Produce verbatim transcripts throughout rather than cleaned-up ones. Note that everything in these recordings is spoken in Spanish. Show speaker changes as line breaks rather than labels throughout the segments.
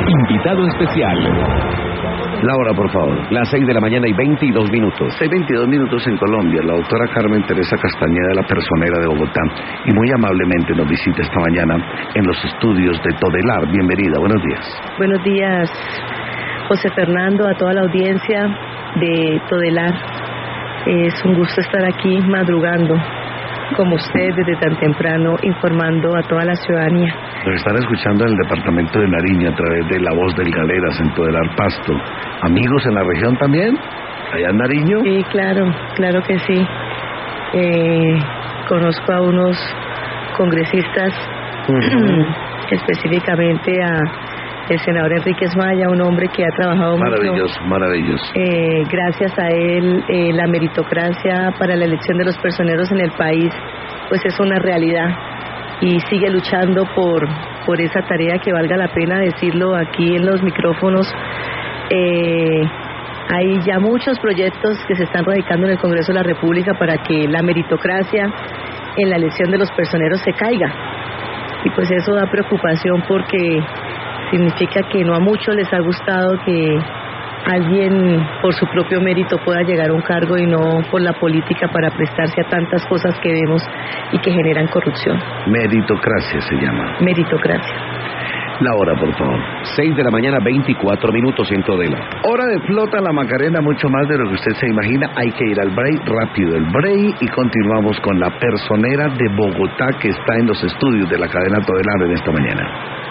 Invitado especial.
La hora, por favor.
Las seis de la mañana y veintidós minutos.
seis veintidós minutos en Colombia. La doctora Carmen Teresa Castañeda, la personera de Bogotá, y muy amablemente nos visita esta mañana en los estudios de Todelar. Bienvenida, buenos días.
Buenos días, José Fernando, a toda la audiencia de Todelar. Es un gusto estar aquí madrugando, como usted, desde tan temprano, informando a toda la ciudadanía.
Nos están escuchando en el departamento de Nariño a través de La Voz del Galeras en Todelar Pasto. ¿Amigos en la región también? ¿Allá en Nariño?
Sí, claro, claro que sí. Eh, conozco a unos congresistas, uh-huh. específicamente a el senador Enríquez Maya, un hombre que ha trabajado
maravilloso, mucho. Maravilloso, maravilloso.
Eh, gracias a él, eh, la meritocracia para la elección de los personeros en el país, pues es una realidad. Y sigue luchando por, por esa tarea que valga la pena decirlo aquí en los micrófonos. Eh, hay ya muchos proyectos que se están radicando en el Congreso de la República para que la meritocracia en la elección de los personeros se caiga. Y pues eso da preocupación porque significa que no a muchos les ha gustado que alguien por su propio mérito pueda llegar a un cargo y no por la política para prestarse a tantas cosas que vemos y que generan corrupción.
Meritocracia se llama.
Meritocracia.
La hora, por favor.
seis de la mañana, veinticuatro minutos en Todelar.
Hora de Flota La Macarena, mucho más de lo que usted se imagina. Hay que ir al break, rápido el break, y continuamos con la personera de Bogotá que está en los estudios de la cadena Todelar en esta mañana.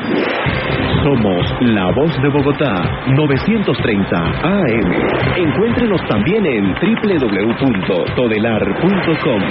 Somos La Voz de Bogotá, novecientos treinta A M. Encuéntrenos también en doble u doble u doble u punto todelar punto com.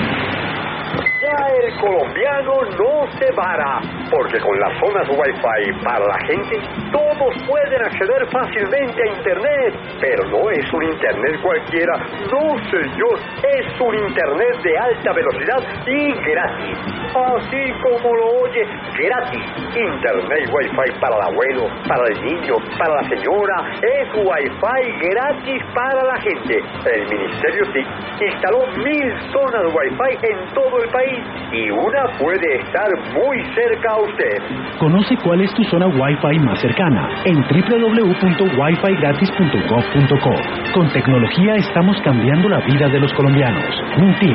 El colombiano no se vara, porque con las zonas Wi-Fi para la gente, todos pueden acceder fácilmente a Internet, pero no es un Internet cualquiera, no señor, es un Internet de alta velocidad y gratis, así como lo oye, gratis. Internet Wi-Fi para el abuelo, para el niño, para la señora, es Wi-Fi gratis para la gente. El Ministerio T I C instaló mil zonas Wi-Fi en todo el país, y una puede estar muy cerca a usted.
Conoce cuál es tu zona Wi-Fi más cercana en doble u doble u doble u punto wifi gratis punto gov punto co. Con tecnología estamos cambiando la vida de los colombianos. Un clic.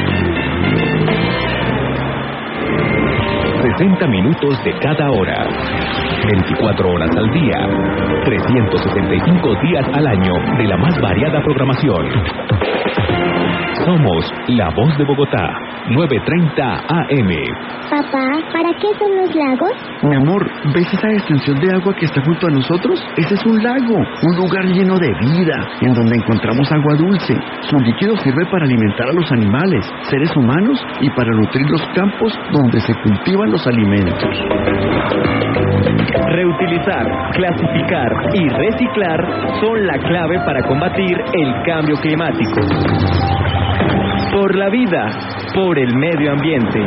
sesenta minutos de cada hora. veinticuatro horas al día. trescientos sesenta y cinco días al año de la más variada programación. Somos La Voz de Bogotá, novecientos treinta A M.
Papá, ¿para qué son los lagos?
Mi amor, ¿ves esa extensión de agua que está junto a nosotros? Ese es un lago, un lugar lleno de vida, en donde encontramos agua dulce. Su líquido sirve para alimentar a los animales, seres humanos, y para nutrir los campos donde se cultivan los alimentos.
Reutilizar, clasificar y reciclar son la clave para combatir el cambio climático. Por la vida, por el medio ambiente.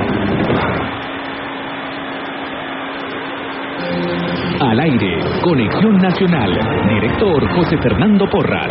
Al aire, Conexión Nacional. Director José Fernando Porras.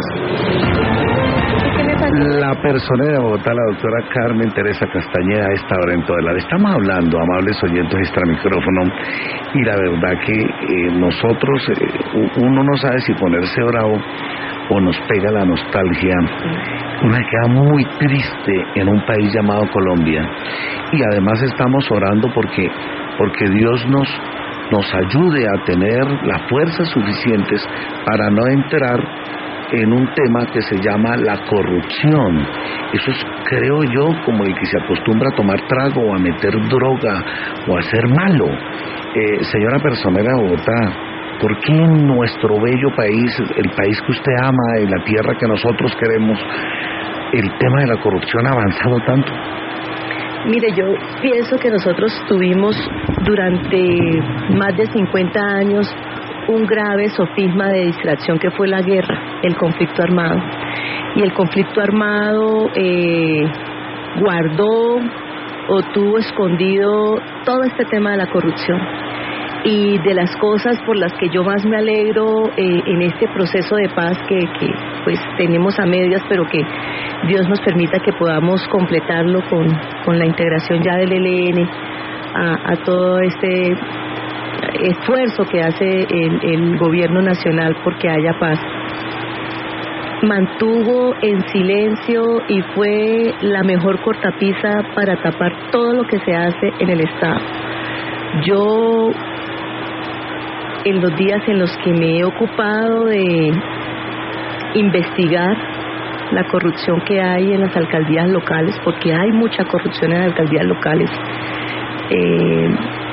La personera de Bogotá, la doctora Carmen Teresa Castañeda, a esta hora en Todelar. Estamos hablando, amables oyentes, extra micrófono, y la verdad que eh, nosotros, eh, uno no sabe si ponerse bravo o nos pega la nostalgia. Uno se queda muy triste en un país llamado Colombia, y además estamos orando porque, porque Dios nos, nos ayude a tener las fuerzas suficientes para no entrar en un tema que se llama la corrupción. Eso es, creo yo, como el que se acostumbra a tomar trago o a meter droga o a ser malo. Eh, señora personera de Bogotá, ¿por qué en nuestro bello país, el país que usted ama y la tierra que nosotros queremos, el tema de la corrupción ha avanzado tanto?
Mire, yo pienso que nosotros tuvimos durante más de cincuenta años un grave sofisma de distracción que fue la guerra, el conflicto armado. Y el conflicto armado eh, guardó o tuvo escondido todo este tema de la corrupción. Y de las cosas por las que yo más me alegro eh, en este proceso de paz que, que pues tenemos a medias, pero que Dios nos permita que podamos completarlo con, con la integración ya del E L N a, a todo este esfuerzo que hace el, el gobierno nacional porque haya paz. Mantuvo en silencio y fue la mejor cortapisa para tapar todo lo que se hace en el Estado. Yo, en los días en los que me he ocupado de investigar la corrupción que hay en las alcaldías locales, porque hay mucha corrupción en las alcaldías locales, eh,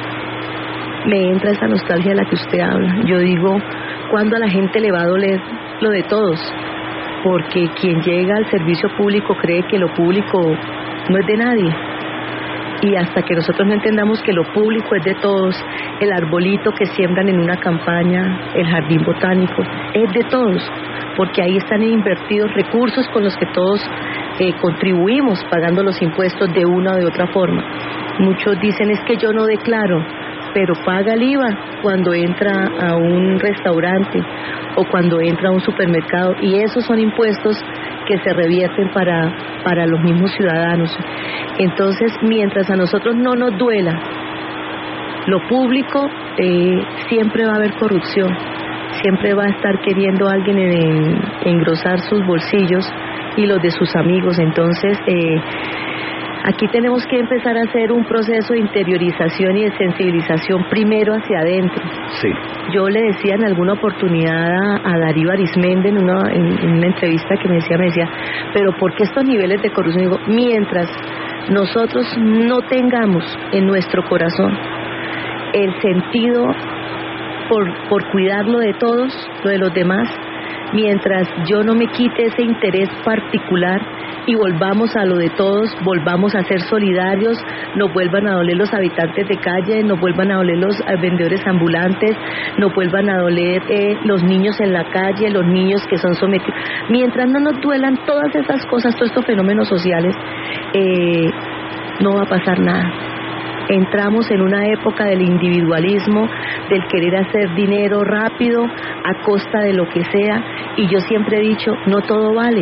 me entra esa nostalgia de la que usted habla. Yo digo, ¿cuándo a la gente le va a doler lo de todos? Porque quien llega al servicio público cree que lo público no es de nadie. Y hasta que nosotros no entendamos que lo público es de todos, el arbolito que siembran en una campaña, el jardín botánico, es de todos, porque ahí están invertidos recursos con los que todos eh, contribuimos pagando los impuestos de una o de otra forma. Muchos dicen, es que yo no declaro, pero paga el I V A cuando entra a un restaurante o cuando entra a un supermercado, y esos son impuestos que se revierten para, para los mismos ciudadanos. Entonces, mientras a nosotros no nos duela lo público, eh, siempre va a haber corrupción, siempre va a estar queriendo alguien en, engrosar sus bolsillos y los de sus amigos. Entonces, eh, aquí tenemos que empezar a hacer un proceso de interiorización y de sensibilización primero hacia adentro.
Sí.
Yo le decía en alguna oportunidad a, a Darío Arismendi en una, en, en una entrevista que me decía, me decía, pero ¿por qué estos niveles de corrupción? Digo, mientras nosotros no tengamos en nuestro corazón el sentido por, por cuidarlo de todos, lo de los demás, mientras yo no me quite ese interés particular y volvamos a lo de todos, volvamos a ser solidarios, nos vuelvan a doler los habitantes de calle, nos vuelvan a doler los vendedores ambulantes, nos vuelvan a doler eh, los niños en la calle, los niños que son sometidos. Mientras no nos duelan todas esas cosas, todos estos fenómenos sociales, eh, no va a pasar nada. Entramos en una época del individualismo, del querer hacer dinero rápido a costa de lo que sea, y yo siempre he dicho, no todo vale.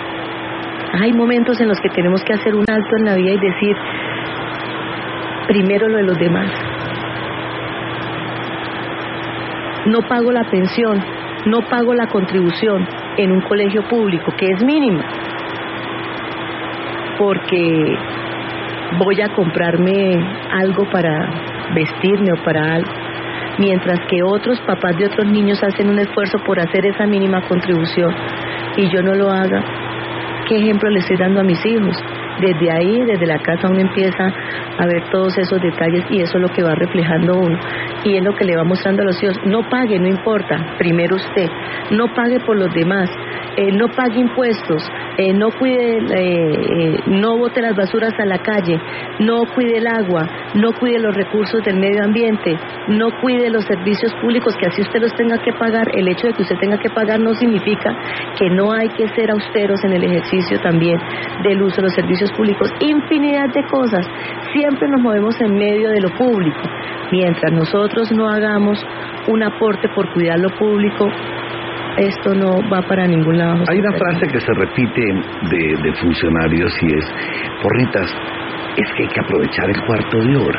Hay momentos en los que tenemos que hacer un alto en la vida y decir, primero lo de los demás. No pago la pensión, no pago la contribución en un colegio público, que es mínima, porque voy a comprarme algo para vestirme o para algo, mientras que otros papás de otros niños hacen un esfuerzo por hacer esa mínima contribución y yo no lo haga. ¿Qué ejemplo le estoy dando a mis hijos? Desde ahí, desde la casa, uno empieza a ver todos esos detalles y eso es lo que va reflejando uno y es lo que le va mostrando a los hijos. No pague, no importa, primero usted, no pague por los demás, eh, no pague impuestos, eh, no cuide, eh, eh, no bote las basuras a la calle, no cuide el agua, no cuide los recursos del medio ambiente, no cuide los servicios públicos, que así usted los tenga que pagar. El hecho de que usted tenga que pagar no significa que no hay que ser austeros en el ejercicio también del uso de los servicios públicos. Infinidad de cosas, siempre nos movemos en medio de lo público. Mientras nosotros no hagamos un aporte por cuidar lo público, esto no va para ningún lado.
Hay una frase que se repite de, de funcionarios y es, porritas, es que hay que aprovechar el cuarto de hora.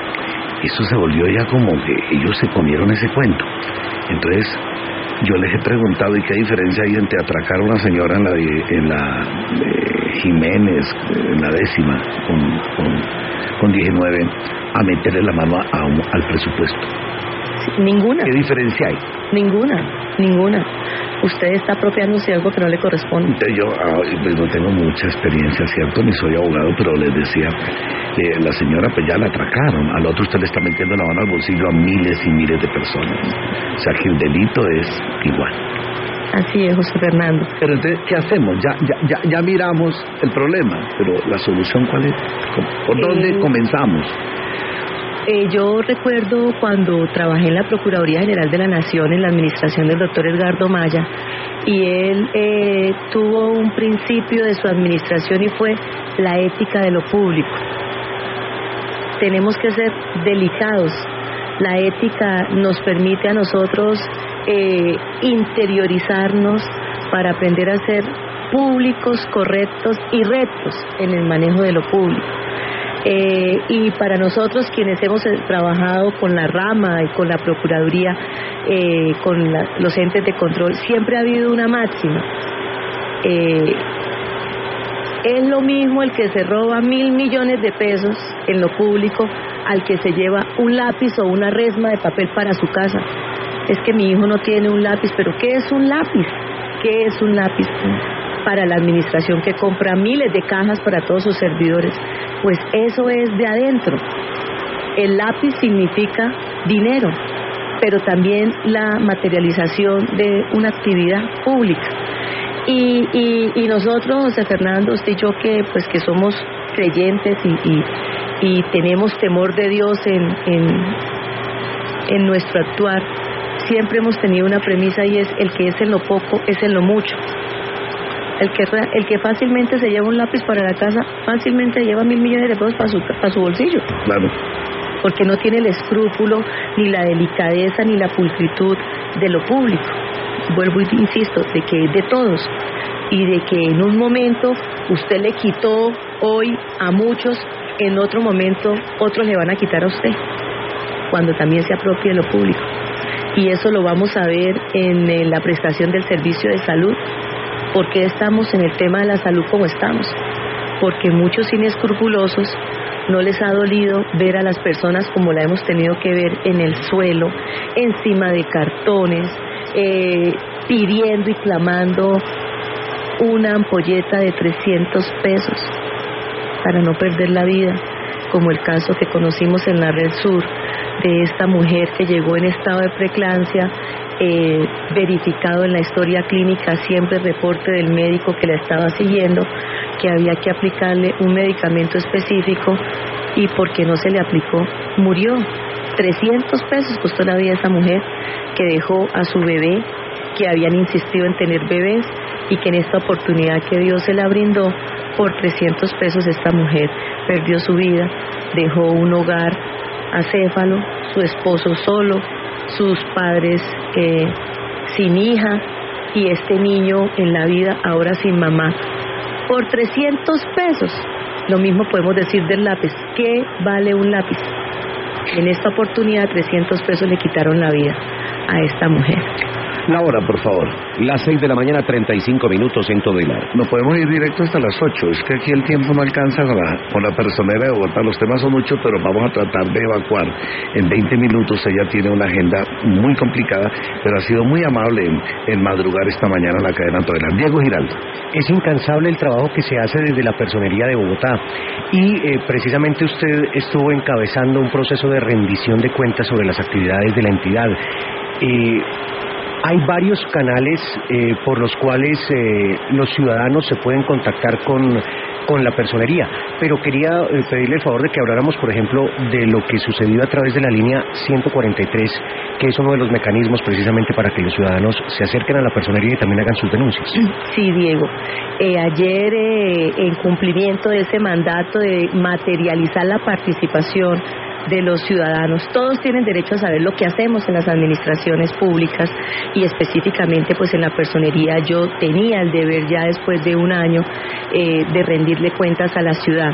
Eso se volvió ya como que ellos se comieron ese cuento. Entonces yo les he preguntado, ¿y qué diferencia hay entre atracar a una señora en la, en la eh, Jiménez, en la décima, con, con, con diecinueve, a meterle la mano a, a un, al presupuesto?
Ninguna.
¿Qué diferencia hay?
Ninguna, ninguna. Usted está apropiándose de algo que no le corresponde.
Entonces yo pues no tengo mucha experiencia, ¿cierto? Ni soy abogado, pero les decía, eh, la señora pues ya la atracaron, al otro usted le está metiendo la mano al bolsillo a miles y miles de personas. O sea que el delito es igual.
Así es, José Fernando.
Pero entonces, ¿qué hacemos? Ya, ya, ya, ya miramos el problema, pero ¿la solución cuál es? ¿Por dónde eh... comenzamos?
Eh, yo recuerdo cuando trabajé en la Procuraduría General de la Nación en la administración del doctor Edgardo Maya, y él eh, tuvo un principio de su administración y fue la ética de lo público. Tenemos que ser delicados. La ética nos permite a nosotros eh, interiorizarnos para aprender a ser públicos, correctos y rectos en el manejo de lo público. Eh, y para nosotros quienes hemos trabajado con la rama y con la Procuraduría, eh, con la, los entes de control, siempre ha habido una máxima. Eh, es lo mismo el que se roba mil millones de pesos en lo público al que se lleva un lápiz o una resma de papel para su casa. Es que mi hijo no tiene un lápiz, pero ¿qué es un lápiz? ¿Qué es un lápiz? Para la administración que compra miles de cajas para todos sus servidores, pues eso es de adentro. El lápiz significa dinero, pero también la materialización de una actividad pública. Y, y, y nosotros, José Fernando, usted y yo que pues que somos creyentes y, y, y tenemos temor de Dios en, en, en nuestro actuar, siempre hemos tenido una premisa y es: el que es en lo poco es en lo mucho. El que, el que fácilmente se lleva un lápiz para la casa, fácilmente lleva mil millones de pesos para su, para su bolsillo.
Claro.
Porque no tiene el escrúpulo, ni la delicadeza, ni la pulcritud de lo público. Vuelvo y insisto, de que es de todos. Y de que en un momento usted le quitó hoy a muchos, en otro momento otros le van a quitar a usted, cuando también se apropie de lo público. Y eso lo vamos a ver en la prestación del servicio de salud. ¿Por qué estamos en el tema de la salud como estamos? Porque muchos inescrupulosos no les ha dolido ver a las personas como la hemos tenido que ver en el suelo, encima de cartones, eh, pidiendo y clamando una ampolleta de trescientos pesos para no perder la vida, como el caso que conocimos en la Red Sur de esta mujer que llegó en estado de preeclampsia. Eh, verificado en la historia clínica, siempre el reporte del médico que la estaba siguiendo, que había que aplicarle un medicamento específico, y porque no se le aplicó, murió. Trescientos pesos costó la vida de esa mujer, que dejó a su bebé, que habían insistido en tener bebés, y que en esta oportunidad que Dios se la brindó, por trescientos pesos esta mujer perdió su vida, dejó un hogar acéfalo, su esposo solo, sus padres eh, sin hija, y este niño en la vida ahora sin mamá, por trescientos pesos. Lo mismo podemos decir del lápiz. ¿Qué vale un lápiz? En esta oportunidad trescientos pesos le quitaron la vida a esta mujer.
La hora, por favor.
Las seis de la mañana, treinta y cinco minutos en Todelar.
No podemos ir directo hasta las ocho. Es que aquí el tiempo no alcanza con la, con la personera de Bogotá. Los temas son muchos, pero vamos a tratar de evacuar en veinte minutos. Ella tiene una agenda muy complicada, pero ha sido muy amable en, en madrugar esta mañana en la cadena Todelar. Diego Giraldo.
Es incansable el trabajo que se hace desde la personería de Bogotá. Y eh, precisamente usted estuvo encabezando un proceso de rendición de cuentas sobre las actividades de la entidad. Eh, Hay varios canales eh, por los cuales eh, los ciudadanos se pueden contactar con, con la personería, pero quería eh, pedirle el favor de que habláramos, por ejemplo, de lo que sucedió a través de la línea ciento cuarenta y tres, que es uno de los mecanismos precisamente para que los ciudadanos se acerquen a la personería y también hagan sus denuncias.
Sí, Diego. Eh, ayer, eh, en cumplimiento de ese mandato de materializar la participación de los ciudadanos, todos tienen derecho a saber lo que hacemos en las administraciones públicas, y específicamente pues en la personería yo tenía el deber ya después de un año eh, de rendirle cuentas a la ciudad.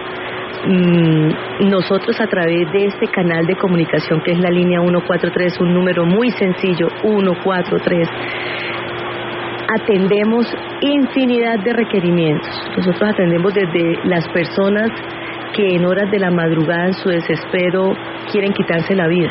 Mm, nosotros a través de este canal de comunicación que es la línea ciento cuarenta y tres, un número muy sencillo, ciento cuarenta y tres, atendemos infinidad de requerimientos. Nosotros atendemos desde las personas que en horas de la madrugada, en su desespero, quieren quitarse la vida.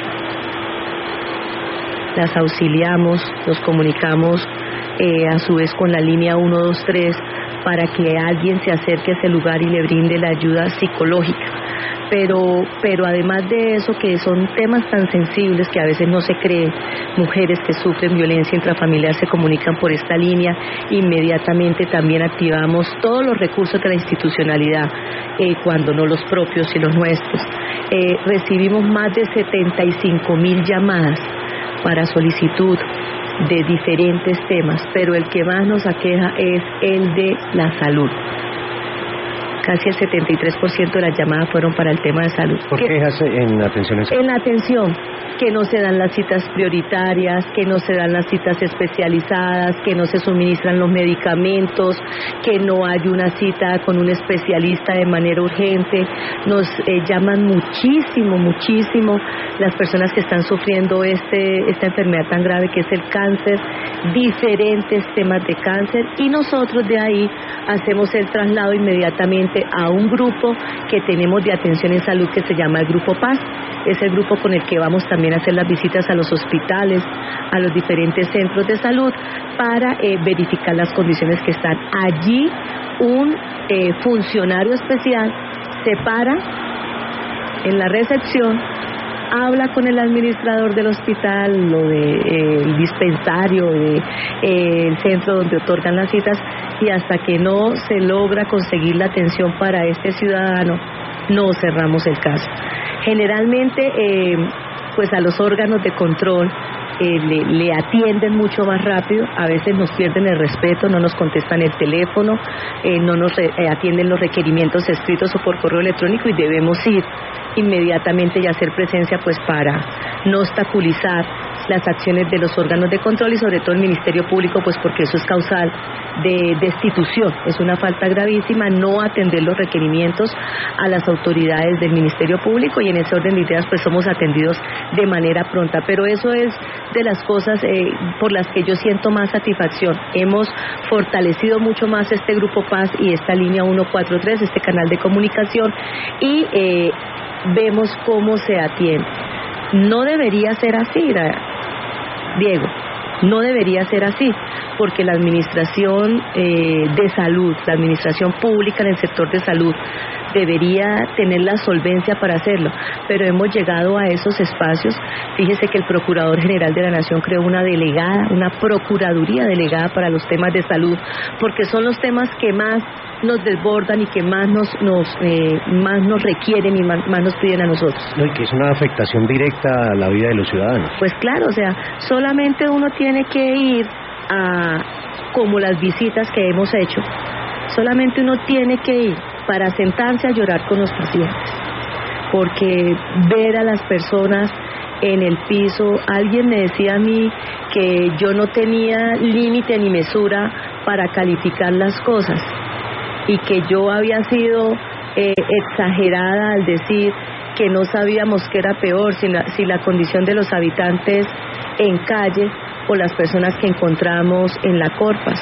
Las auxiliamos, nos comunicamos eh, a su vez con la línea ciento veintitrés para que alguien se acerque a ese lugar y le brinde la ayuda psicológica. Pero, pero además de eso, que son temas tan sensibles que a veces no se cree, mujeres que sufren violencia intrafamiliar se comunican por esta línea, inmediatamente también activamos todos los recursos de la institucionalidad, eh, cuando no los propios y los nuestros. Eh, recibimos más de setenta y cinco mil llamadas para solicitud de diferentes temas, pero el que más nos aqueja es el de la salud. casi el setenta y tres por ciento de las llamadas fueron para el tema de salud.
¿Por qué quejas en atención en salud?
En atención, que no se dan las citas prioritarias, que no se dan las citas especializadas, que no se suministran los medicamentos, que no hay una cita con un especialista de manera urgente. Nos eh, llaman muchísimo, muchísimo las personas que están sufriendo este esta enfermedad tan grave que es el cáncer, diferentes temas de cáncer, y nosotros de ahí hacemos el traslado inmediatamente a un grupo que tenemos de atención en salud que se llama el Grupo Paz. Es el grupo con el que vamos también a hacer las visitas a los hospitales, a los diferentes centros de salud para eh, verificar las condiciones que están. Allí un eh, funcionario especial se para en la recepción, habla con el administrador del hospital, lo de eh, el dispensario, de, eh, el centro donde otorgan las citas, y hasta que no se logra conseguir la atención para este ciudadano, no cerramos el caso. Generalmente, eh, pues a los órganos de control eh, le, le atienden mucho más rápido, a veces nos pierden el respeto, no nos contestan el teléfono, eh, no nos re, eh, atienden los requerimientos escritos o por correo electrónico, y debemos ir inmediatamente y hacer presencia pues para no obstaculizar las acciones de los órganos de control y sobre todo el Ministerio Público, pues porque eso es causal de destitución, es una falta gravísima no atender los requerimientos a las autoridades del Ministerio Público, y en ese orden de ideas pues somos atendidos de manera pronta, pero eso es de las cosas eh, por las que yo siento más satisfacción. Hemos fortalecido mucho más este Grupo Paz y esta línea ciento cuarenta y tres, este canal de comunicación, y eh, vemos cómo se atiende. No debería ser así, Diego, no debería ser así, porque la administración eh, de salud, la administración pública en el sector de salud debería tener la solvencia para hacerlo, pero hemos llegado a esos espacios. Fíjese que el Procurador General de la Nación creó una delegada, una Procuraduría delegada para los temas de salud, porque son los temas que más nos desbordan y que más nos nos eh, más nos requieren y más, más nos piden a nosotros.
No, y que es una afectación directa a la vida de los ciudadanos.
Pues claro, o sea, solamente uno tiene que ir a, como las visitas que hemos hecho, solamente uno tiene que ir para sentarse a llorar con los pacientes, porque ver a las personas en el piso, alguien me decía a mí que yo no tenía límite ni mesura para calificar las cosas, y que yo había sido eh, exagerada al decir que no sabíamos qué era peor, si la, si la condición de los habitantes en calle o las personas que encontramos en la Corpas.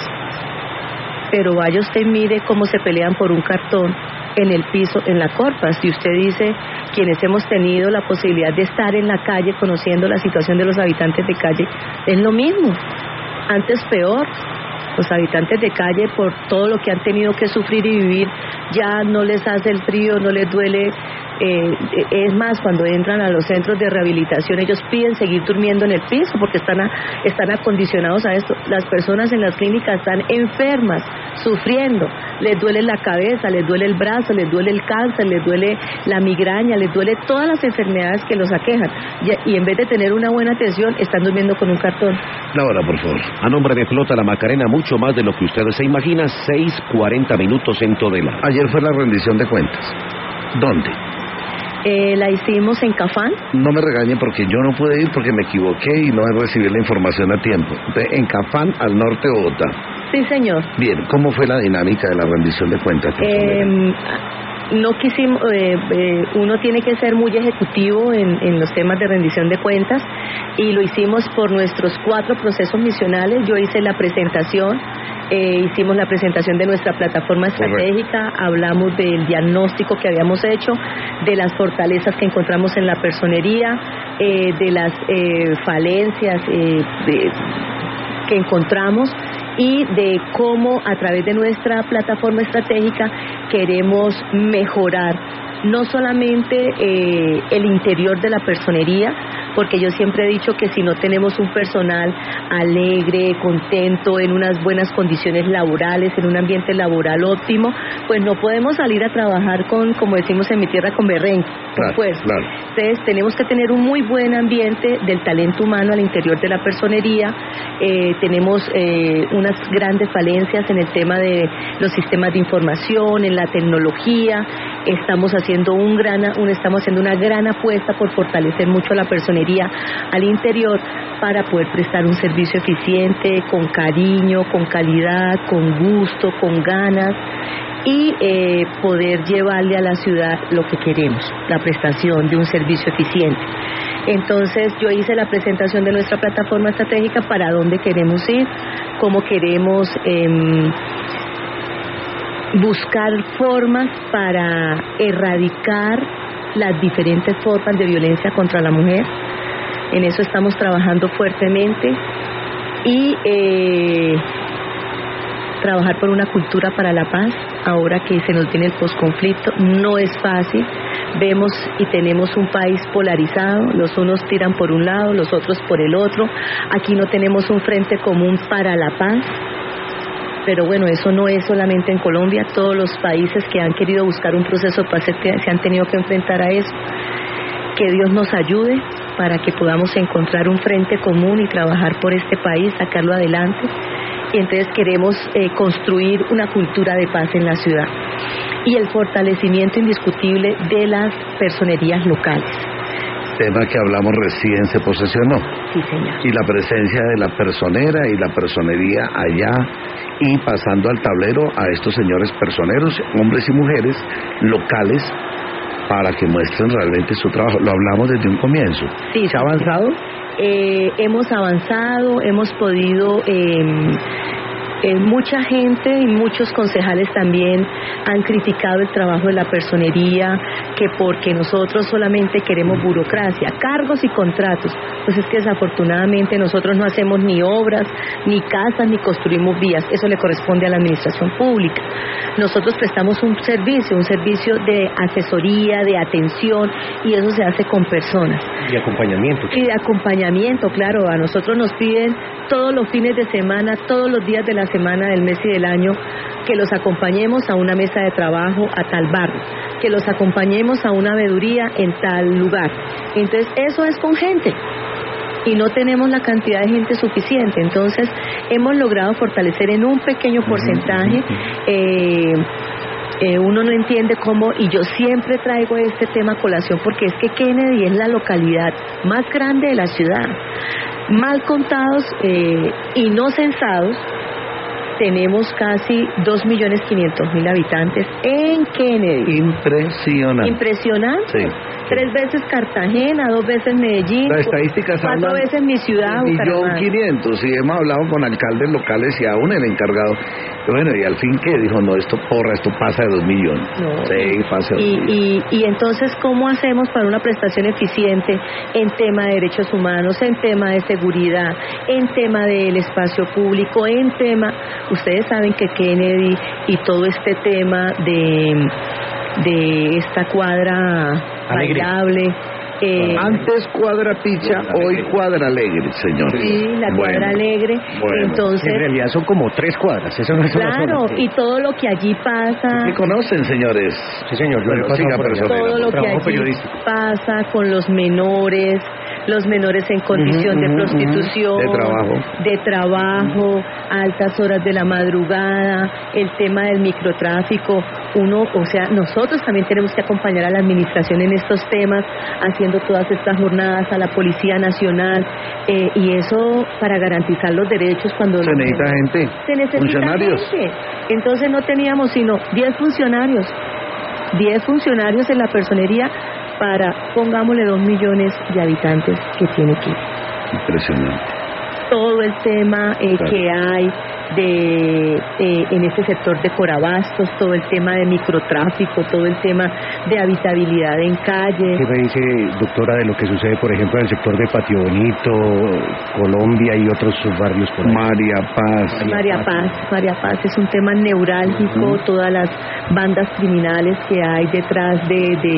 Pero vaya usted y mire cómo se pelean por un cartón en el piso, en la Corpas. Y usted dice, quienes hemos tenido la posibilidad de estar en la calle conociendo la situación de los habitantes de calle, es lo mismo, antes peor. Los habitantes de calle, por todo lo que han tenido que sufrir y vivir, ya no les hace el frío, no les duele. Eh, es más, cuando entran a los centros de rehabilitación, ellos piden seguir durmiendo en el piso porque están a, están acondicionados a esto. Las personas en las clínicas están enfermas, sufriendo, les duele la cabeza, les duele el brazo, les duele el cáncer, les duele la migraña, les duele todas las enfermedades que los aquejan, y, y en vez de tener una buena atención, están durmiendo con un cartón.
Laura, por favor.
A nombre de Flota La Macarena, mucho más de lo que ustedes se imaginan, seis cuarenta minutos en Todelar.
Ayer fue la rendición de cuentas. ¿Dónde?
Eh, la hicimos en Cafán.
No me regañen porque yo no pude ir porque me equivoqué y no recibí la información a tiempo. En Cafán, al norte de Bogotá.
Sí, señor.
Bien, ¿cómo fue la dinámica de la rendición de cuentas?
Eh, no quisimos, eh, eh, uno tiene que ser muy ejecutivo en, en los temas de rendición de cuentas, y lo hicimos por nuestros cuatro procesos misionales. Yo hice la presentación. Eh, hicimos la presentación de nuestra plataforma estratégica, Correcto. Hablamos del diagnóstico que habíamos hecho, de las fortalezas que encontramos en la personería, eh, de las eh, falencias eh, de, que encontramos, y de cómo a través de nuestra plataforma estratégica queremos mejorar no solamente eh, el interior de la personería, porque yo siempre he dicho que si no tenemos un personal alegre, contento, en unas buenas condiciones laborales, en un ambiente laboral óptimo, pues no podemos salir a trabajar con, como decimos en mi tierra, con berrenque, con
claro,
fuerza.
Claro.
Entonces tenemos que tener un muy buen ambiente del talento humano al interior de la personería. Eh, tenemos eh, unas grandes falencias en el tema de los sistemas de información, en la tecnología. Estamos haciendo un gran, un, estamos haciendo una gran apuesta por fortalecer mucho la personería al interior para poder prestar un servicio eficiente, con cariño, con calidad, con gusto, con ganas, y eh, poder llevarle a la ciudad lo que queremos, la prestación de un servicio eficiente. Entonces yo hice la presentación de nuestra plataforma estratégica, para dónde queremos ir, cómo queremos eh, buscar formas para erradicar las diferentes formas de violencia contra la mujer. En eso estamos trabajando fuertemente, y eh, trabajar por una cultura para la paz, ahora que se nos viene el posconflicto. No es fácil, vemos y tenemos un país polarizado, los unos tiran por un lado, los otros por el otro. Aquí no tenemos un frente común para la paz, pero bueno, eso no es solamente en Colombia, todos los países que han querido buscar un proceso de paz se han tenido que enfrentar a eso. Que Dios nos ayude para que podamos encontrar un frente común y trabajar por este país, sacarlo adelante. Y entonces queremos eh, construir una cultura de paz en la ciudad y el fortalecimiento indiscutible de las personerías locales.
Tema que hablamos recién se posesionó.
Sí, señor.
Y la presencia de la personera y la personería allá, y pasando al tablero a estos señores personeros, hombres y mujeres locales, para que muestren realmente su trabajo. Lo hablamos desde un comienzo.
Sí,
¿Se ha avanzado?
Eh, hemos avanzado, hemos podido... Eh, Eh, mucha gente y muchos concejales también han criticado el trabajo de la personería, que porque nosotros solamente queremos burocracia, cargos y contratos. Pues es que desafortunadamente nosotros no hacemos ni obras, ni casas, ni construimos vías. Eso le corresponde a la administración pública. Nosotros prestamos un servicio, un servicio de asesoría, de atención, y eso se hace con personas.
Y acompañamiento.
Y de acompañamiento, claro. A nosotros nos piden todos los fines de semana, todos los días de la semana del mes y del año, que los acompañemos a una mesa de trabajo a tal barrio, que los acompañemos a una veeduría en tal lugar. Entonces eso es con gente, y no tenemos la cantidad de gente suficiente. Entonces hemos logrado fortalecer en un pequeño porcentaje. eh, Eh, uno no entiende cómo, y yo siempre traigo este tema a colación, porque es que Kennedy es la localidad más grande de la ciudad. Mal contados eh, y no censados, tenemos casi dos millones quinientos mil habitantes en Kennedy.
Impresionante.
Impresionante.
Sí.
Tres veces Cartagena, dos veces Medellín,
Las estadísticas
cuatro
hablan
veces mi ciudad,
millón
Bucaramanga.
quinientos, y hemos hablado con alcaldes locales y aún el encargado. Bueno, y al fin que dijo, no, esto porra, esto pasa de dos millones.
No.
Sí, pasa de
Y,
dos millones.
y, y entonces, ¿cómo hacemos para una prestación eficiente en tema de derechos humanos, en tema de seguridad, en tema del espacio público, en tema... Ustedes saben que Kennedy y todo este tema de, de esta cuadra
Alegre.
bailable... Eh,
Antes cuadra picha, hoy cuadra alegre, señor.
Sí, la cuadra
Bueno,
alegre.
bueno.
Entonces,
En realidad son como tres cuadras, eso no es una
claro,
zona.
y todo lo que allí pasa...
¿Qué conocen, señores?
Sí, señor, yo
Bueno,
he pasado
siga,
por allá.
profesor.
todo lo que
Trabajo
allí
periodístico.
pasa con los menores, los menores en condición
Ujú,
de
ujú,
prostitución,
de trabajo.
de trabajo, altas horas de la madrugada, el tema del microtráfico. Uno, o sea, nosotros también tenemos que acompañar a la administración en estos temas, haciendo todas estas jornadas, a la Policía Nacional, eh, y eso para garantizar los derechos cuando...
Se necesita gente,
Se necesita
funcionarios.
gente. Entonces no teníamos sino diez funcionarios, diez funcionarios en la personería para, pongámosle, dos millones de habitantes que tiene aquí.
Impresionante.
Todo el tema eh,
Claro.
que hay de eh, en este sector de Corabastos, todo el tema de microtráfico, todo el tema de habitabilidad en calle.
¿Qué me dice, doctora, de lo que sucede, por ejemplo, en el sector de Patio Bonito, Colombia y otros barrios por ahí?
María Paz.
María Paz, María Paz es un tema neurálgico, todas las bandas criminales que hay detrás de, de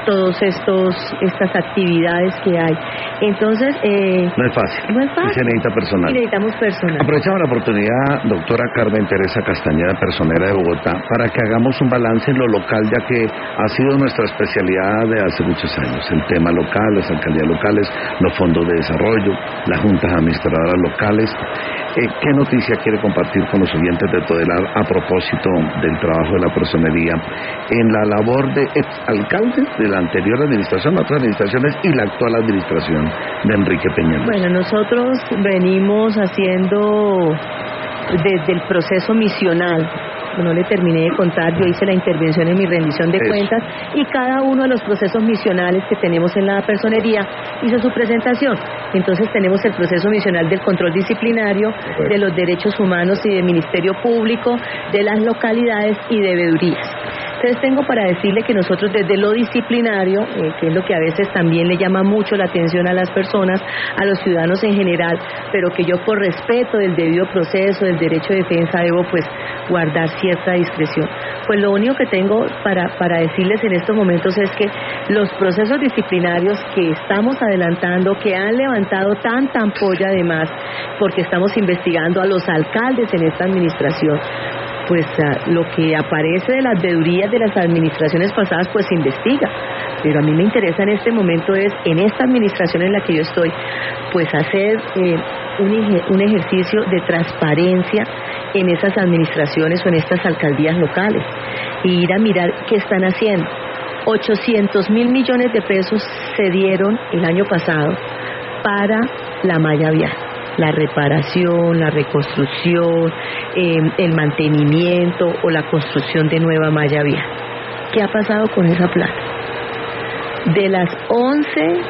todos estos estas actividades que hay. Entonces, eh,
no es fácil.
No es fácil.
Y se necesita personal.
Y necesitamos personal.
Aprovechamos la oportunidad, doctora Carmen Teresa Castañeda, personera de Bogotá, para que hagamos un balance en lo local, ya que ha sido nuestra especialidad de hace muchos años. El tema local, las alcaldías locales, los fondos de desarrollo, las juntas administradoras locales. Eh, ¿Qué noticia quiere compartir con los oyentes de Todelar a propósito del trabajo de la personería en la labor de exalcaldes de la anterior administración, otras administraciones y la actual administración de Enrique Peña?
Bueno, nosotros venimos haciendo desde el proceso misional. No le terminé de contar, yo hice la intervención en mi rendición de Eso. cuentas y cada uno de los procesos misionales que tenemos en la personería hizo su presentación. Entonces tenemos el proceso misional del control disciplinario, Perfecto. de los derechos humanos y del Ministerio Público, de las localidades y de veedurías. Entonces tengo para decirle que nosotros desde lo disciplinario, eh, que es lo que a veces también le llama mucho la atención a las personas, a los ciudadanos en general, pero que yo por respeto del debido proceso, del derecho de defensa, debo pues guardar cierta discreción. Pues lo único que tengo para, para decirles en estos momentos es que los procesos disciplinarios que estamos adelantando, que han levantado tanta ampolla además, porque estamos investigando a los alcaldes en esta administración, pues uh, lo que aparece de las veedurías de las administraciones pasadas pues se investiga, pero a mí me interesa en este momento es, en esta administración en la que yo estoy, pues hacer eh, un, un ejercicio de transparencia en esas administraciones o en estas alcaldías locales, e ir a mirar qué están haciendo. ochocientos mil millones de pesos se dieron el año pasado para la malla vial, la reparación, la reconstrucción, eh, el mantenimiento o la construcción de nueva malla vial. ¿Qué ha pasado con esa plata? De las once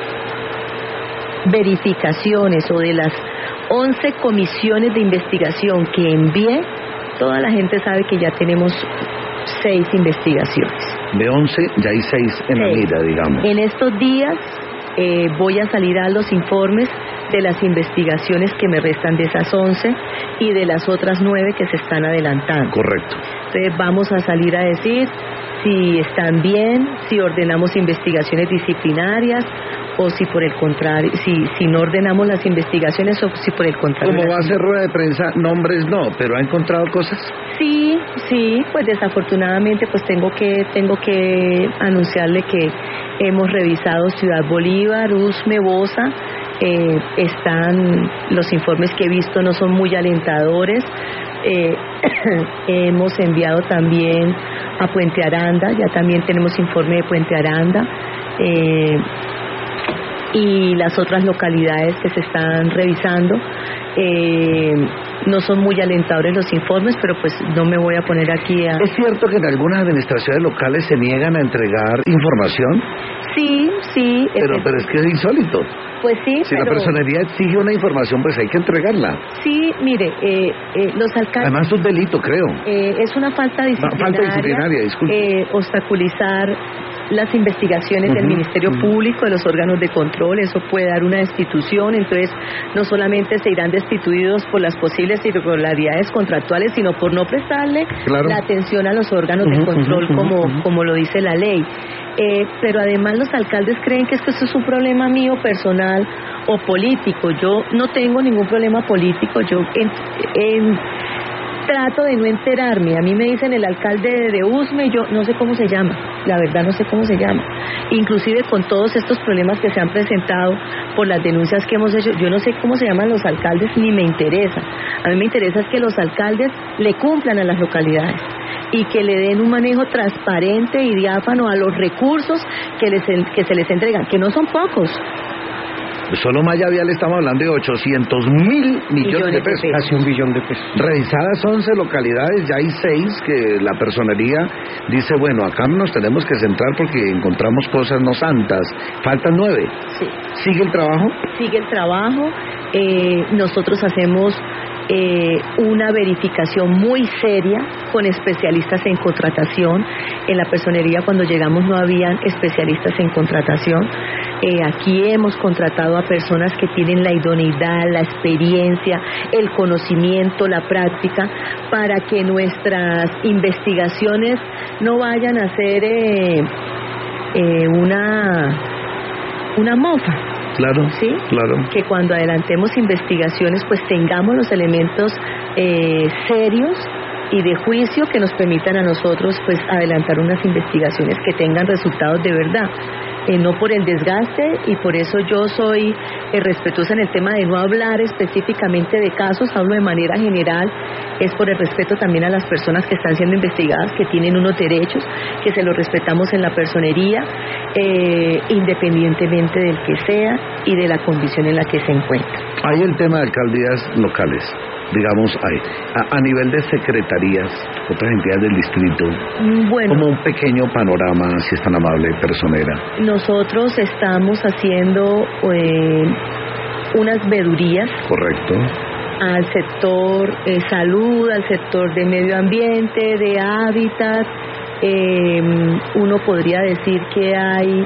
verificaciones o de las once comisiones de investigación que envié, toda la gente sabe que ya tenemos seis investigaciones.
De once ya hay seis en la mira, digamos.
En estos días eh, voy a salir a los informes de las investigaciones que me restan de esas once y de las otras nueve que se están adelantando.
Correcto.
Entonces vamos a salir a decir si están bien, si ordenamos investigaciones disciplinarias o si por el contrario, si, si no ordenamos las investigaciones o si por el contrario...
¿Cómo va a ser rueda de prensa? Nombres no, pero ¿ha encontrado cosas?
Sí, sí, pues desafortunadamente pues tengo que tengo que anunciarle que hemos revisado Ciudad Bolívar, Usme, Bosa, eh, están, los informes que he visto no son muy alentadores. Eh, hemos enviado también a Puente Aranda, ya también tenemos informe de Puente Aranda, eh, y las otras localidades que se están revisando. Eh, no son muy alentadores los informes, pero pues no me voy a poner aquí a...
¿Es cierto que en algunas administraciones locales se niegan a entregar información?
Sí, sí.
Pero, es, pero es que es insólito.
Pues sí,
Si
pero...
la personería exige una información, pues hay que entregarla.
Sí, mire, eh, eh, los alcaldes...
Además es un delito, creo.
Eh, es una falta disciplinaria.
Falta disciplinaria, disculpe.
Eh, obstaculizar las investigaciones uh-huh, del Ministerio uh-huh. Público, de los órganos de control, eso puede dar una destitución, entonces no solamente se irán destituidos por las posibles irregularidades contractuales, sino por no prestarle claro. la atención a los órganos uh-huh, de control uh-huh, como, uh-huh. como lo dice la ley. Eh, pero además los alcaldes creen que esto es un problema mío personal o político. Yo no tengo ningún problema político, yo en, en, trato de no enterarme. A mí me dicen el alcalde de Usme, yo no sé cómo se llama, la verdad no sé cómo se llama. Inclusive con todos estos problemas que se han presentado por las denuncias que hemos hecho, yo no sé cómo se llaman los alcaldes ni me interesa. A mí me interesa es que los alcaldes le cumplan a las localidades y que le den un manejo transparente y diáfano a los recursos que, les, que se les entregan, que no son pocos.
Solo malla vial estamos hablando de ochocientos mil millones de pesos.
Casi un billón de pesos.
Revisadas once localidades, ya hay seis que la personería dice, bueno, acá nos tenemos que centrar porque encontramos cosas no santas. Faltan nueve.
Sí.
¿Sigue el trabajo?
Sigue el trabajo. Eh, nosotros hacemos eh, una verificación muy seria con especialistas en contratación. En la personería cuando llegamos no habían especialistas en contratación. Eh, aquí hemos contratado a personas que tienen la idoneidad, la experiencia, el conocimiento, la práctica, para que nuestras investigaciones no vayan a ser... Eh, eh, una, una mofa.
Claro,
¿sí?
claro.
Que cuando adelantemos investigaciones, pues tengamos los elementos eh, serios y de juicio que nos permitan a nosotros pues adelantar unas investigaciones que tengan resultados de verdad. Eh, no por el desgaste, y por eso yo soy eh, respetuosa en el tema de no hablar específicamente de casos, hablo de manera general, es por el respeto también a las personas que están siendo investigadas, que tienen unos derechos, que se los respetamos en la personería, eh, independientemente del que sea y de la condición en la que se encuentra.
Hay el tema de alcaldías locales, digamos, hay a, a nivel de secretarías, otras entidades del distrito,
bueno,
como un pequeño panorama, si es tan amable, personera.
Nosotros estamos haciendo eh, unas vedurías.
Correcto.
Al sector eh, salud, al sector de medio ambiente, de hábitat. Eh, uno podría decir que hay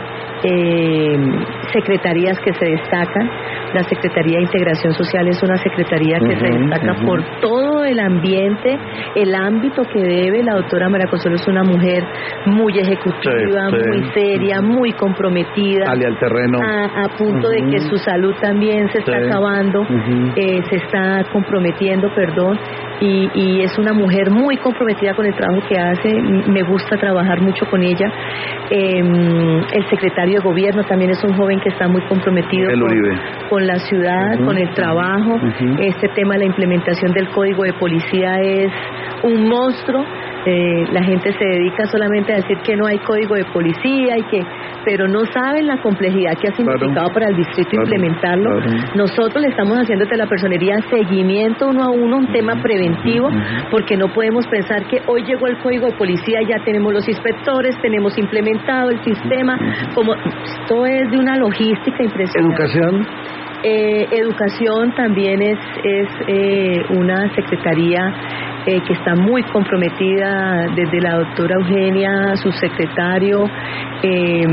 eh, secretarías que se destacan. La Secretaría de Integración Social es una secretaría que uh-huh, se destaca uh-huh. por todo el ambiente, el ámbito que debe. La doctora María Consuelo es una mujer muy ejecutiva, sí, sí. muy seria, muy comprometida.
Sale al terreno.
A, a punto uh-huh. de que su salud también se está sí. acabando, uh-huh. eh, se está comprometiendo, perdón, y, y es una mujer muy comprometida con el trabajo que hace. Me gusta trabajar mucho con ella. Eh, el secretario de Gobierno también es un joven que está muy comprometido
el
con,
Uribe.
con la ciudad, uh-huh. con el trabajo. Uh-huh. Este tema de la implementación del Código de Policía es un monstruo. Eh, la gente se dedica solamente a decir que no hay Código de Policía y que, pero no saben la complejidad que ha significado claro. para el distrito claro. implementarlo. Claro. Nosotros le estamos haciendo desde la personería seguimiento uno a uno, un tema preventivo, uh-huh. porque no podemos pensar que hoy llegó el Código de Policía y ya tenemos los inspectores, tenemos implementado el sistema, uh-huh. como esto es de una logística impresionante.
Educación.
Eh, educación también es, es eh, una secretaría eh, que está muy comprometida desde la doctora Eugenia, su secretario, eh,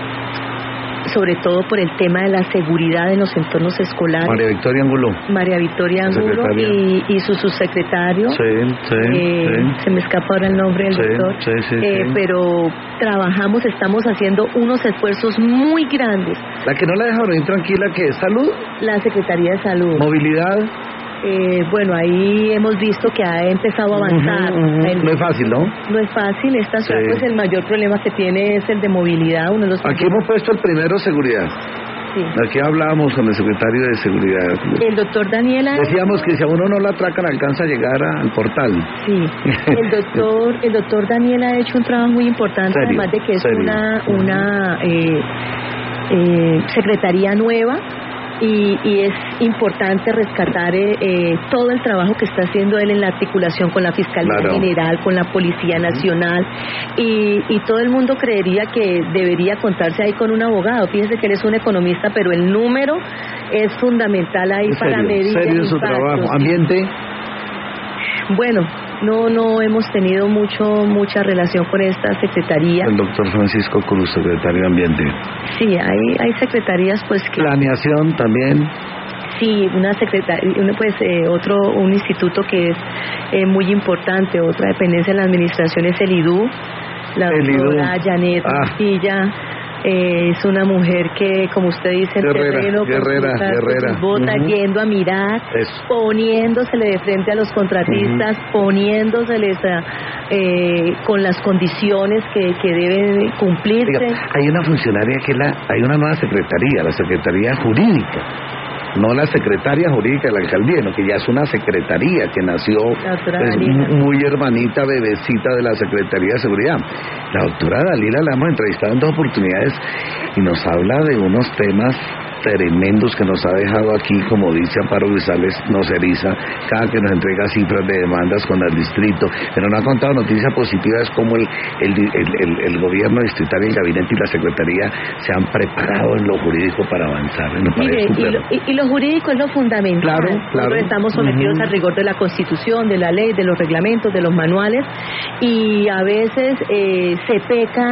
sobre todo por el tema de la seguridad en los entornos escolares.
María Victoria Angulo.
María Victoria Angulo y, y su subsecretario.
Sí, sí,
eh,
sí.
Se me escapa ahora el nombre del
sí,
doctor.
Sí, sí,
eh,
sí.
Pero trabajamos, estamos haciendo unos esfuerzos muy grandes.
La que no la deja dormir tranquila, ¿qué es? ¿Salud?
La Secretaría de Salud.
¿Movilidad?
Eh, bueno, ahí hemos visto que ha empezado a avanzar.
Uh-huh, uh-huh. No es fácil, ¿no?
No es fácil. Esta ciudad,
sí.
pues el mayor problema que tiene es el de movilidad. Uno de los
Aquí hemos puesto el primero, seguridad.
Sí.
Aquí hablábamos con el secretario de Seguridad.
El doctor Daniela.
Decíamos que si a uno no la atracan alcanza a llegar a, al portal.
Sí. El doctor, el doctor Daniela ha hecho un trabajo muy importante,
¿Serio?
Además de que es
¿Serio?
una una eh, eh, secretaría nueva. Y, y es importante rescatar eh, eh, todo el trabajo que está haciendo él en la articulación con la Fiscalía claro. General, con la Policía Nacional, y, y todo el mundo creería que debería contarse ahí con un abogado. Fíjese que él es un economista, pero el número es fundamental ahí para
serio,
medir
serio
el
su
impacto.
trabajo. ¿Ambiente?
Bueno, no no hemos tenido mucho mucha relación con esta secretaría.
El doctor Francisco Cruz, secretario de Ambiente.
Sí, hay hay secretarías pues que...
Planeación también.
Sí, una secretaría, pues eh, otro, un instituto que es eh, muy importante, otra dependencia de la administración es el I D U, la doctora Janet Castilla. Eh, es una mujer que, como usted dice, en
guerrera,
terreno,
guerrera,
con sus,
guerrera.
Con sus botas, uh-huh. yendo a mirar,
Eso.
poniéndosele de frente a los contratistas, uh-huh. poniéndoseles a, eh, con las condiciones que, que deben cumplirse.
Diga, hay una funcionaria que la, hay una nueva secretaría, la Secretaría Jurídica. No la secretaria jurídica de la alcaldía, sino que ya es una secretaría que nació pues, muy hermanita, bebecita de la Secretaría de Seguridad. La doctora Dalila la hemos entrevistado en dos oportunidades y nos habla de unos temas tremendos que nos ha dejado aquí, como dice Amparo Grisales, nos eriza cada que nos entrega cifras de demandas con el distrito, pero no ha contado noticias positivas como el, el, el, el, el gobierno distrital, el gabinete y la secretaría se han preparado en lo jurídico para avanzar. Nos
Mire, y, lo, y, y lo jurídico es lo fundamental.
Claro, claro.
Nosotros estamos sometidos uh-huh. al rigor de la Constitución, de la ley, de los reglamentos, de los manuales, y a veces eh, se peca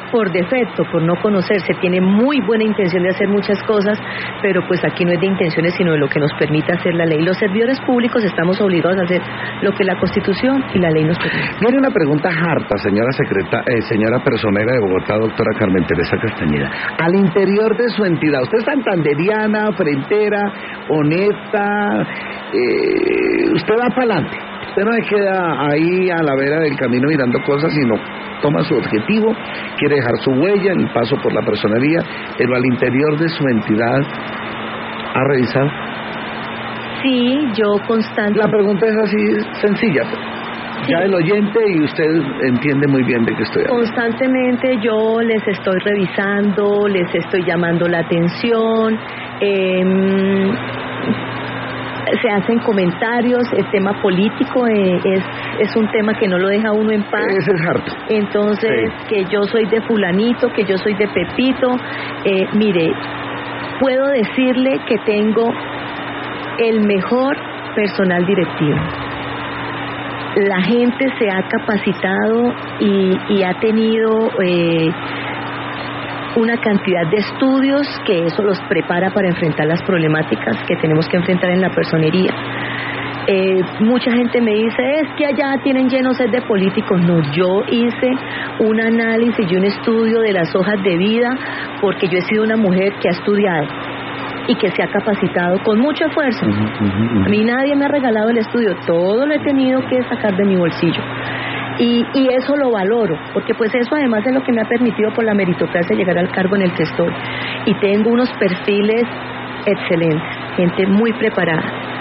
por defecto, por no conocerse, tiene muy buena intención de hacer muchas cosas, pero pues aquí no es de intenciones, sino de lo que nos permite hacer la ley. Los servidores públicos estamos obligados a hacer lo que la Constitución y la ley nos permite.
Viene una pregunta harta, señora secreta, eh, señora personera de Bogotá, doctora Carmen Teresa Castañeda. Al interior de su entidad, usted es santanderiana, frentera, honesta, eh, usted va para adelante. Usted no se queda ahí a la vera del camino mirando cosas, sino toma su objetivo, quiere dejar su huella en el paso por la personería, pero al interior de su entidad, ¿ha revisado?
Sí, yo constantemente...
La pregunta es así sencilla, sí. Ya el oyente y usted entiende muy bien de qué estoy hablando.
Constantemente yo les estoy revisando, les estoy llamando la atención, eh, se hacen comentarios, el tema político eh, es es un tema que no lo deja uno en paz.
Ese es harto.
Entonces, sí. Que yo soy de fulanito, que yo soy de Pepito, eh, mire, puedo decirle que tengo el mejor personal directivo. La gente se ha capacitado y, y ha tenido eh, una cantidad de estudios que eso los prepara para enfrentar las problemáticas que tenemos que enfrentar en la personería. Eh, mucha gente me dice, es que allá tienen llenos de políticos. No, yo hice un análisis y un estudio de las hojas de vida porque yo he sido una mujer que ha estudiado y que se ha capacitado con mucho esfuerzo. Uh-huh, uh-huh. A mí nadie me ha regalado el estudio, todo lo he tenido que sacar de mi bolsillo. Y, y eso lo valoro, porque pues eso además es lo que me ha permitido por la meritocracia llegar al cargo en el que estoy. Y tengo unos perfiles excelentes, gente muy preparada.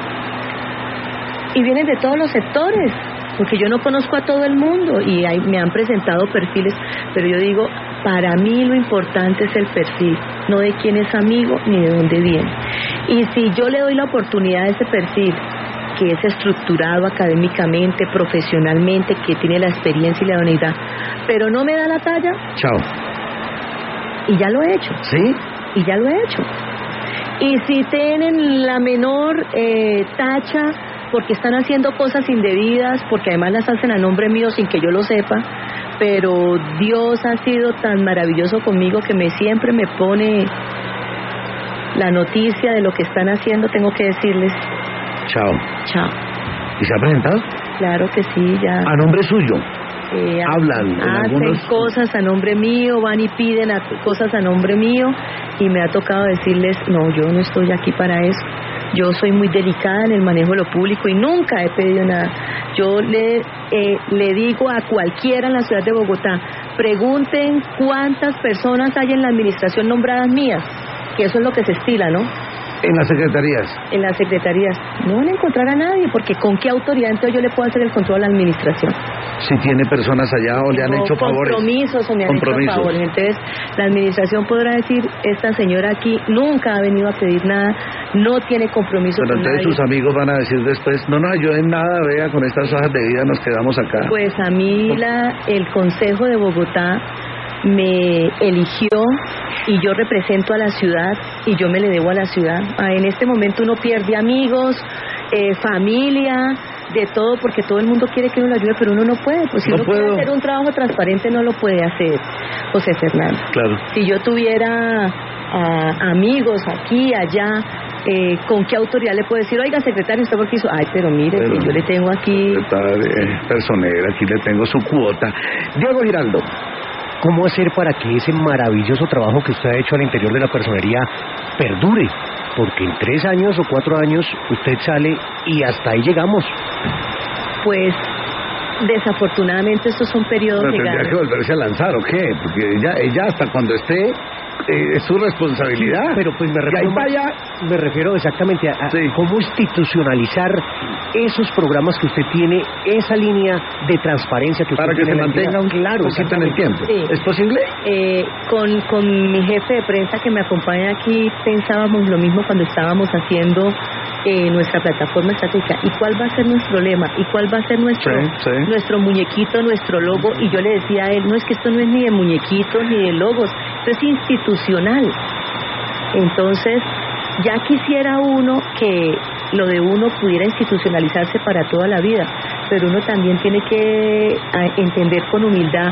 Y vienen de todos los sectores, porque yo no conozco a todo el mundo y hay, me han presentado perfiles, pero yo digo, para mí lo importante es el perfil, no de quién es amigo ni de dónde viene. Y si yo le doy la oportunidad a ese perfil, que es estructurado académicamente, profesionalmente, que tiene la experiencia y la idoneidad, pero no me da la talla,
chao.
Y ya lo he hecho.
¿Sí?
Y ya lo he hecho. Y si tienen la menor eh, tacha, porque están haciendo cosas indebidas, porque además las hacen a nombre mío sin que yo lo sepa, pero Dios ha sido tan maravilloso conmigo que me siempre me pone la noticia de lo que están haciendo, tengo que decirles
chao.
Chao.
¿Y se ha presentado?
Claro que sí, ya.
¿A nombre suyo?
Eh,
Hablan.
Hacen
algunos...
cosas a nombre mío, van y piden a, cosas a nombre mío, y me ha tocado decirles, no, yo no estoy aquí para eso. Yo soy muy delicada en el manejo de lo público y nunca he pedido nada. Yo le, eh, le digo a cualquiera en la ciudad de Bogotá, pregunten cuántas personas hay en la administración nombradas mías, que eso es lo que se estila, ¿no?
En las secretarías.
En las secretarías. No van a encontrar a nadie, porque ¿con qué autoridad entonces yo le puedo hacer el control a la administración?
Si tiene personas allá o le han hecho favores.
Compromisos o me han hecho favores. Entonces, la administración podrá decir, esta señora aquí nunca ha venido a pedir nada, no tiene compromiso
Pero
con
entonces
nadie.
Sus amigos van a decir después, no nos ayuda en nada, vea, con estas hojas de vida nos quedamos acá.
Pues a mí la, el Consejo de Bogotá me eligió y yo represento a la ciudad y yo me le debo a la ciudad. Ah, en este momento uno pierde amigos, eh, familia, de todo, porque todo el mundo quiere que uno lo ayude, pero uno no puede. Pues si
no
uno
puedo.
quiere hacer un trabajo transparente, no lo puede hacer, José Fernando.
Claro.
Si yo tuviera uh, amigos aquí, allá, eh, ¿con qué autoridad le puedo decir, oiga, secretario, usted por qué hizo? Ay, pero mire, pero, que yo le tengo aquí...
Secretaria, personera, aquí le tengo su cuota. Diego Giraldo.
¿Cómo hacer para que ese maravilloso trabajo que usted ha hecho al interior de la personería perdure? Porque en tres años o cuatro años usted sale y hasta ahí llegamos.
Pues desafortunadamente estos son periodos
Pero
legales.
tendría que volverse a lanzar, ¿o qué? Porque ella, ella hasta cuando esté, eh, es su responsabilidad.
Pero pues me refiero,
y ahí vaya...
me refiero exactamente a, a
sí.
cómo institucionalizar esos programas que usted tiene, esa línea de transparencia que usted
para que
tiene
se mantenga un
claro,
poquito en el tiempo.
Sí.
¿Es posible?
Eh, con, con mi jefe de prensa que me acompaña aquí pensábamos lo mismo cuando estábamos haciendo eh, nuestra plataforma estratégica. ¿Y cuál va a ser nuestro lema? ¿Y cuál va a ser nuestro
sí, sí.
nuestro muñequito, nuestro logo? Y yo le decía a él, no, es que esto no es ni de muñequitos ni de logos, esto es institucional. Entonces, ya quisiera uno que lo de uno pudiera institucionalizarse para toda la vida, pero uno también tiene que entender con humildad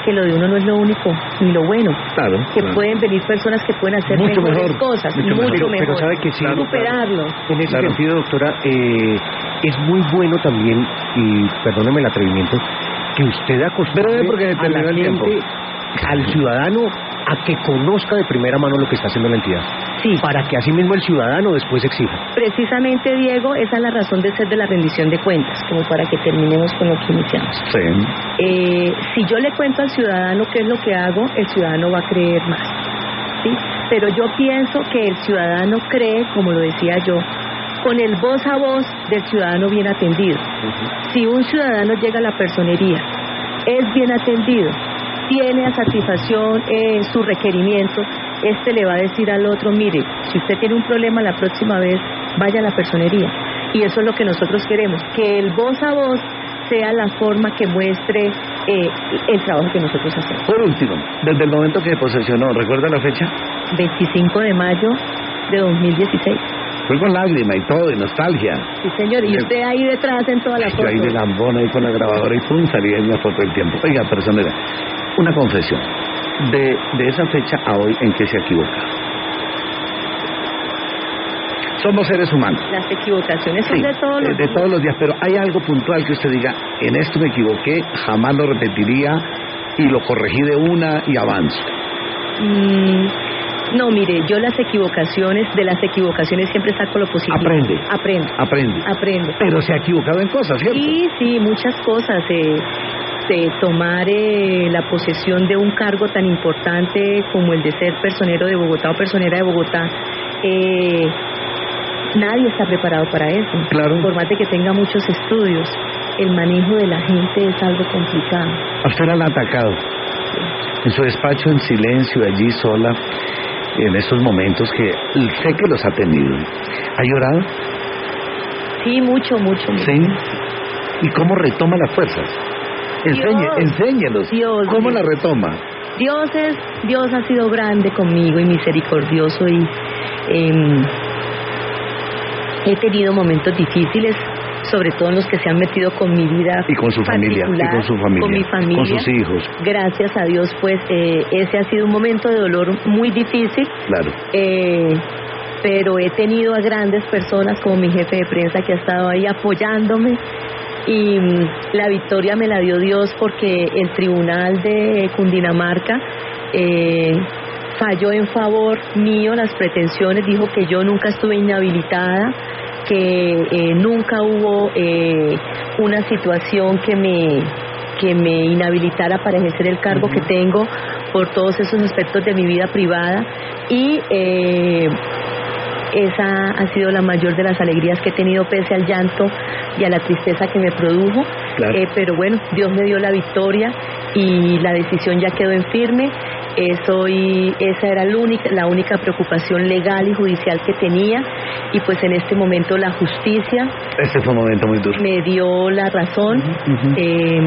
que lo de uno no es lo único ni lo bueno.
Claro.
Que
claro.
pueden venir personas que pueden hacer
mucho
mejores
mejor,
cosas,
mucho
mucho,
mejor.
mejor.
Pero sabe que sí,
superarlo.
En ese
Claro.
sentido, doctora, eh, es muy bueno también, y perdóneme el atrevimiento, que usted acostumbre
Pero es porque
a la
terminó el
gente,
tiempo.
al ciudadano, a que conozca de primera mano lo que está haciendo la entidad.
Sí.
Para que así mismo el ciudadano después exija.
Precisamente, Diego, esa es la razón de ser de la rendición de cuentas, como para que terminemos con lo que iniciamos.
Sí.
Eh, si yo le cuento al ciudadano qué es lo que hago, el ciudadano va a creer más, ¿sí? Pero yo pienso que el ciudadano cree, como lo decía yo, con el voz a voz del ciudadano bien atendido. Uh-huh. Si un ciudadano llega a la personería, es bien atendido, tiene a satisfacción eh, su requerimiento, este le va a decir al otro, mire, si usted tiene un problema la próxima vez, vaya a la personería. Y eso es lo que nosotros queremos, que el voz a voz sea la forma que muestre eh, el trabajo que nosotros hacemos.
Por último, desde el momento que posesionó, ¿recuerda la fecha?
veinticinco de mayo de dos mil dieciséis.
Fue con lágrima y todo, y nostalgia.
Sí, señor, y usted ahí detrás en toda la foto.
Yo ahí de lambón, ahí con la grabadora y pum, salía en una foto del tiempo. Oiga, personera, una confesión. De, de esa fecha a hoy, ¿en qué se equivoca? Somos seres humanos.
Las equivocaciones son
sí,
de todos los
de, de
días.
todos los días, pero hay algo puntual que usted diga, en esto me equivoqué, jamás lo repetiría y lo corregí de una y avanzo.
Mm, no, mire, yo las equivocaciones, de las equivocaciones siempre saco lo positivo.
Aprende.
Aprende.
Aprende.
Aprende.
Pero se ha equivocado en cosas, ¿cierto?
Sí, sí, muchas cosas. Eh, de tomar eh, la posesión de un cargo tan importante como el de ser personero de Bogotá o personera de Bogotá, eh, nadie está preparado para eso.
Claro.
Por más de que tenga muchos estudios, el manejo de la gente es algo complicado.
A usted la han atacado. Sí. En su despacho, en silencio, allí sola, en esos momentos que sé que los ha tenido. ¿Ha llorado?
Sí, mucho, mucho, mucho.
¿Sí? ¿Y cómo retoma las fuerzas? Enseñe,
Dios,
enséñelos.
Dios,
¿Cómo
Dios.
la retoma?
Dios es, Dios ha sido grande conmigo y misericordioso y eh, he tenido momentos difíciles, sobre todo en los que se han metido con mi vida
y con su familia, y con su familia,
con mi familia,
con sus hijos.
Gracias a Dios, pues eh, ese ha sido un momento de dolor muy difícil.
Claro.
Eh, pero he tenido a grandes personas como mi jefe de prensa que ha estado ahí apoyándome. Y la victoria me la dio Dios porque el tribunal de Cundinamarca eh, falló en favor mío las pretensiones, dijo que yo nunca estuve inhabilitada, que eh, nunca hubo eh, una situación que me que me inhabilitara para ejercer el cargo uh-huh. que tengo por todos esos aspectos de mi vida privada y eh, esa ha sido la mayor de las alegrías que he tenido pese al llanto y a la tristeza que me produjo. Claro. Eh, pero bueno, Dios me dio la victoria y la decisión ya quedó en firme. Eh, soy, esa era la única, la única preocupación legal y judicial que tenía y pues en este momento la justicia
este fue un momento muy duro.
Me dio la razón. Uh-huh. eh,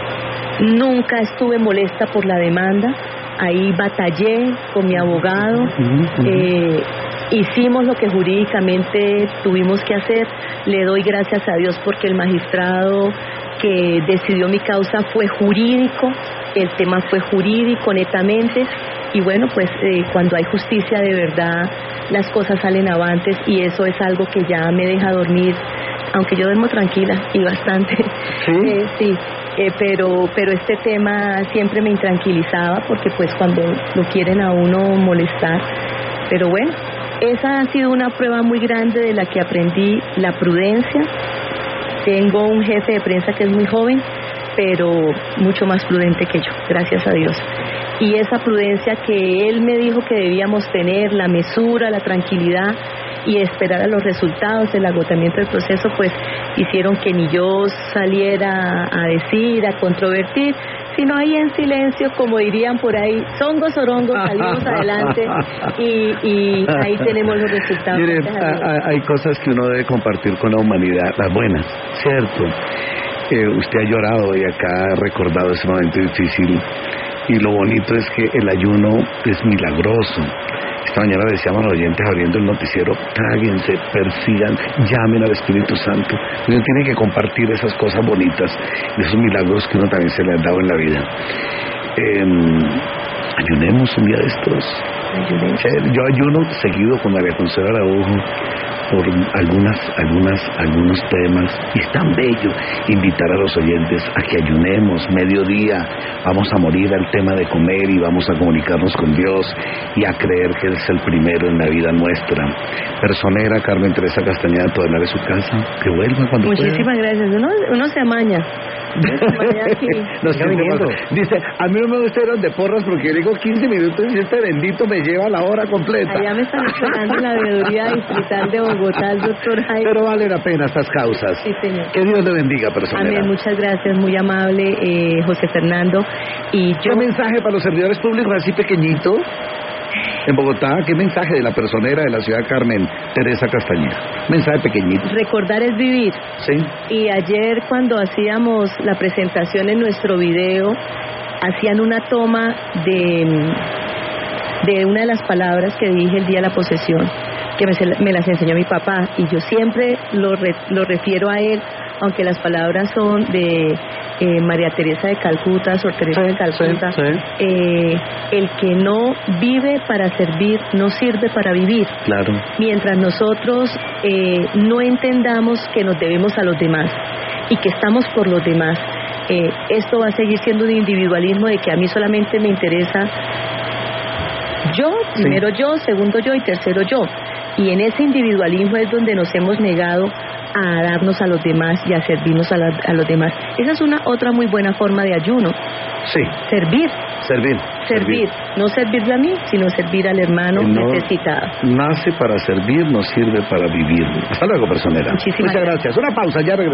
nunca estuve molesta por la demanda, ahí batallé con mi abogado. Uh-huh. eh, Hicimos lo que jurídicamente tuvimos que hacer. Le doy gracias a Dios porque el magistrado que decidió mi causa fue jurídico, el tema fue jurídico netamente y bueno, pues eh, cuando hay justicia de verdad las cosas salen avantes y eso es algo que ya me deja dormir, aunque yo duermo tranquila y bastante.
Sí,
eh, sí. Eh, pero pero este tema siempre me intranquilizaba porque pues cuando lo quieren a uno molestar, pero bueno, esa ha sido una prueba muy grande de la que aprendí la prudencia. Tengo un jefe de prensa que es muy joven, pero mucho más prudente que yo, gracias a Dios. Y esa prudencia que él me dijo que debíamos tener, la mesura, la tranquilidad y esperar a los resultados, el agotamiento del proceso, pues hicieron que ni yo saliera a decir, a controvertir, sino ahí en silencio, como dirían por ahí, zongos sorongos, salimos adelante y, y ahí tenemos los resultados.
Mire, a, a, hay cosas que uno debe compartir con la humanidad, las buenas, ¿cierto? Eh, usted ha llorado y acá ha recordado ese momento difícil y lo bonito es que el ayuno es milagroso. Esta mañana decíamos a los oyentes abriendo el noticiero, tráguense, persigan, llamen al Espíritu Santo. Uno tiene que compartir esas cosas bonitas, esos milagros que uno también se le ha dado en la vida. Eh, ayunemos un día de estos.
Ayunemos.
Eh, Yo ayuno seguido con María Consuelo Araujo por algunas, algunas, algunos temas, y es tan bello invitar a los oyentes a que ayunemos mediodía. Vamos a morir al tema de comer y vamos a comunicarnos con Dios y a creer que Él es el primero en la vida nuestra. Personera Carmen Teresa Castañeda, Todelar de su casa, que vuelva cuando
Muchísimas
pueda.
gracias. Uno, uno se amaña. Uno se amaña aquí.
No,
Siga viniendo.
dice, a mí no me gusta ir donde porras porque digo quince minutos y este bendito me lleva la hora completa.
Allá me están esperando en la veeduría distrital de Bogotá, el doctor Jaime.
Pero vale la pena estas causas.
Sí, señor.
Que Dios le bendiga, personera.
Amén, muchas gracias, muy amable eh, José Fernando. Y yo...
¿Qué mensaje para los servidores públicos así pequeñito en Bogotá? ¿Qué mensaje de la personera de la ciudad Carmen Teresa Castañeda? Mensaje pequeñito.
Recordar es vivir.
Sí.
Y ayer cuando hacíamos la presentación en nuestro video, hacían una toma de, de una de las palabras que dije el día de la posesión, que me, me las enseñó mi papá, y yo siempre lo, re, lo refiero a él, aunque las palabras son de eh, María Teresa de Calcuta, Sor Teresa
sí,
de Calcuta.
sí, sí.
Eh, el que no vive para servir, no sirve para vivir.
Claro.
Mientras nosotros eh, no entendamos que nos debemos a los demás y que estamos por los demás, eh, esto va a seguir siendo un individualismo de que a mí solamente me interesa yo, primero sí. yo, segundo yo y tercero yo. Y en ese individualismo es donde nos hemos negado a darnos a los demás y a servirnos a, la, a los demás. Esa es una otra muy buena forma de ayuno.
Sí.
Servir.
Servir.
Servir. No servirle a mí, sino servir al hermano
no
necesitado.
Nace para servir, no sirve para vivir. Hasta luego, personera.
Muchísimas
Muchas gracias.
gracias.
Una pausa, ya regresamos.